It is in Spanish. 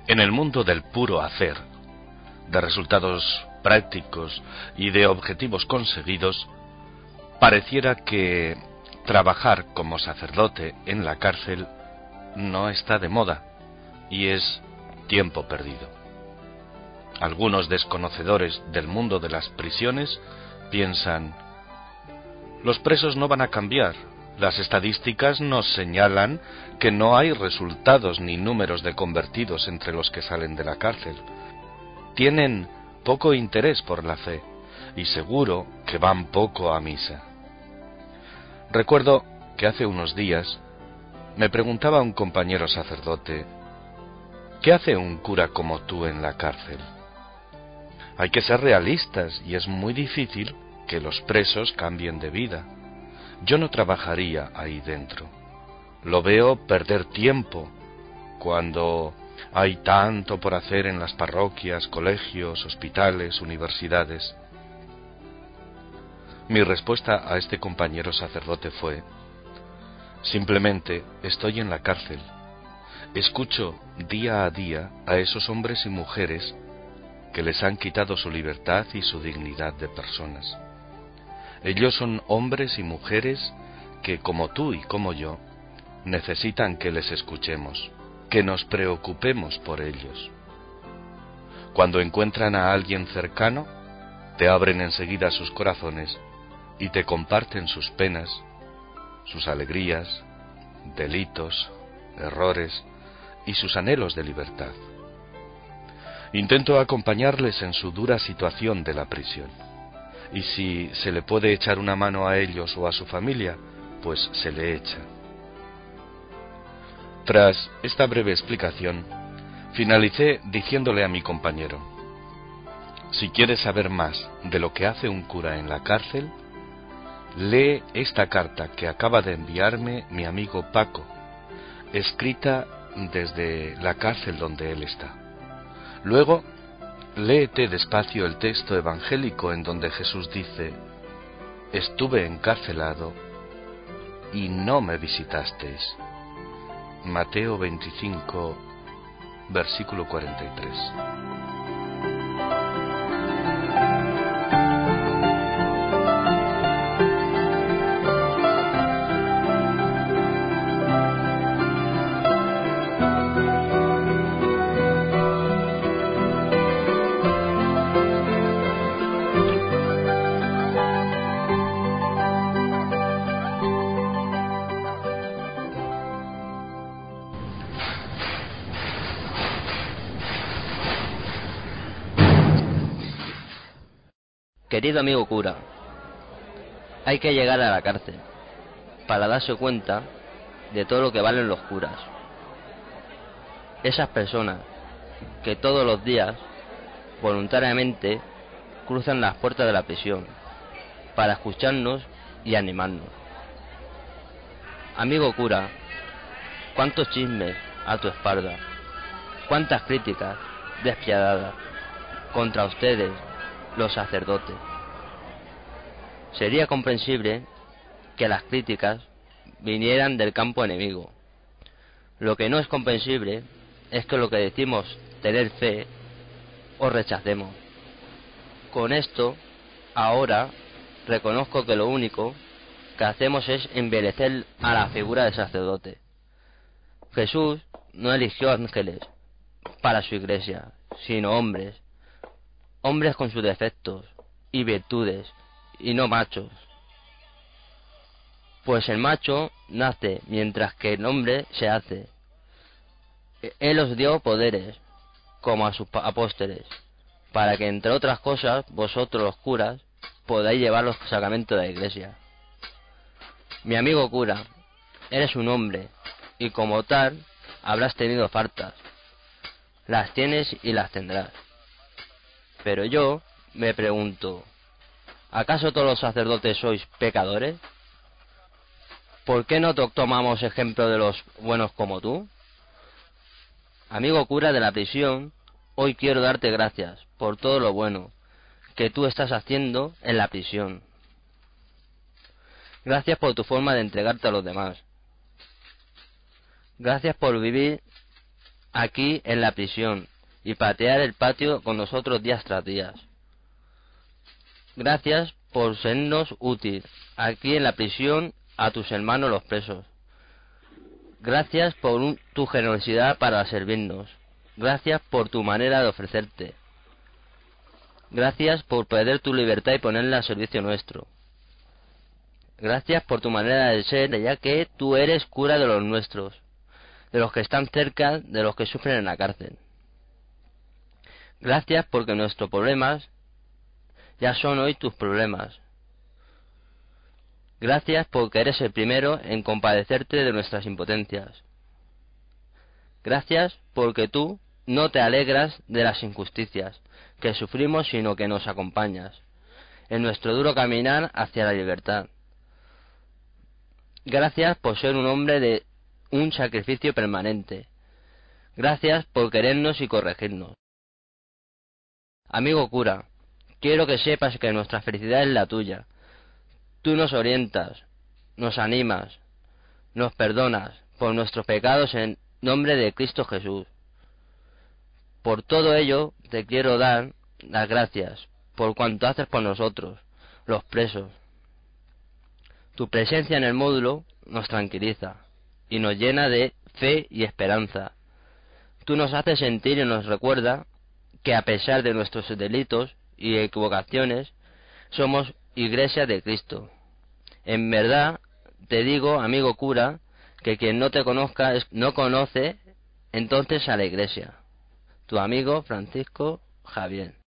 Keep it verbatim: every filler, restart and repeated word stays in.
En el mundo del puro hacer, de resultados prácticos y de objetivos conseguidos, pareciera que trabajar como sacerdote en la cárcel no está de moda y es tiempo perdido. Algunos desconocedores del mundo de las prisiones piensan: los presos no van a cambiar, las estadísticas nos señalan que no hay resultados ni números de convertidos entre los que salen de la cárcel. Tienen poco interés por la fe y seguro que van poco a misa. Recuerdo que hace unos días me preguntaba un compañero sacerdote: ¿qué hace un cura como tú en la cárcel? Hay que ser realistas y es muy difícil que los presos cambien de vida. Yo no trabajaría ahí dentro. Lo veo perder tiempo cuando hay tanto por hacer en las parroquias, colegios, hospitales, universidades. Mi respuesta a este compañero sacerdote fue: simplemente estoy en la cárcel. Escucho día a día a esos hombres y mujeres que les han quitado su libertad y su dignidad de personas. Ellos son hombres y mujeres que, como tú y como yo, necesitan que les escuchemos, que nos preocupemos por ellos. Cuando encuentran a alguien cercano, te abren enseguida sus corazones y te comparten sus penas, sus alegrías, delitos, errores y sus anhelos de libertad. Intento acompañarles en su dura situación de la prisión, y si se le puede echar una mano a ellos o a su familia, pues se le echa. Tras esta breve explicación, finalicé diciéndole a mi compañero: si quieres saber más de lo que hace un cura en la cárcel, lee esta carta que acaba de enviarme mi amigo Paco, escrita desde la cárcel donde él está. Luego, léete despacio el texto evangélico en donde Jesús dice: estuve encarcelado y no me visitasteis. Mateo veinticinco, versículo cuarenta y tres. Querido amigo cura, hay que llegar a la cárcel para darse cuenta de todo lo que valen los curas. Esas personas que todos los días voluntariamente cruzan las puertas de la prisión para escucharnos y animarnos. Amigo cura, cuántos chismes a tu espalda, cuántas críticas despiadadas contra ustedes, los sacerdotes. Sería comprensible que las críticas vinieran del campo enemigo. Lo que no es comprensible es que lo que decimos tener fe o rechacemos. Con esto, ahora reconozco que lo único que hacemos es embellecer a la figura del sacerdote. Jesús no eligió ángeles para su iglesia, sino hombres, hombres con sus defectos y virtudes, y no machos. Pues el macho nace mientras que el hombre se hace. Él os dio poderes, como a sus apóstoles, para que entre otras cosas vosotros los curas podáis llevar los sacramentos de la iglesia. Mi amigo cura, eres un hombre, y como tal habrás tenido faltas. Las tienes y las tendrás. Pero yo me pregunto, ¿acaso todos los sacerdotes sois pecadores? ¿Por qué no tomamos ejemplo de los buenos como tú? Amigo cura de la prisión, hoy quiero darte gracias por todo lo bueno que tú estás haciendo en la prisión. Gracias por tu forma de entregarte a los demás. Gracias por vivir aquí en la prisión y patear el patio con nosotros días tras días. Gracias por sernos útil aquí en la prisión a tus hermanos los presos. Gracias por un, tu generosidad para servirnos. Gracias por tu manera de ofrecerte. Gracias por perder tu libertad y ponerla al servicio nuestro. Gracias por tu manera de ser, ya que tú eres cura de los nuestros, de los que están cerca, de los que sufren en la cárcel. Gracias porque nuestros problemas ya son hoy tus problemas. Gracias porque eres el primero en compadecerte de nuestras impotencias. Gracias porque tú no te alegras de las injusticias que sufrimos, sino que nos acompañas en nuestro duro caminar hacia la libertad. Gracias por ser un hombre de un sacrificio permanente. Gracias por querernos y corregirnos. Amigo cura, quiero que sepas que nuestra felicidad es la tuya. Tú nos orientas, nos animas, nos perdonas por nuestros pecados en nombre de Cristo Jesús. Por todo ello te quiero dar las gracias por cuanto haces por nosotros, los presos. Tu presencia en el módulo nos tranquiliza y nos llena de fe y esperanza. Tú nos haces sentir y nos recuerda que a pesar de nuestros delitos y equivocaciones, somos Iglesia de Cristo. En verdad, te digo, amigo cura, que quien no te conozca es, no conoce entonces a la Iglesia. Tu amigo Francisco Javier.